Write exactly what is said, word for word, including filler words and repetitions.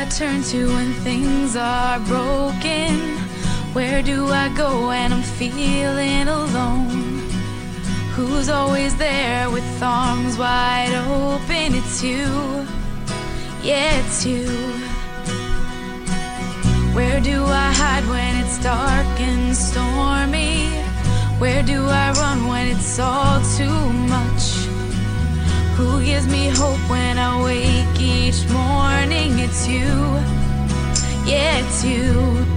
turn to when things are broken? Where do I go when I'm feeling alone? Who's always there with arms wide open? It's you, yeah, it's you. Where do I hide when it's dark and stormy? Where do I run when it's all too much? Who gives me hope when I wake each morning? It's you, yeah, it's you.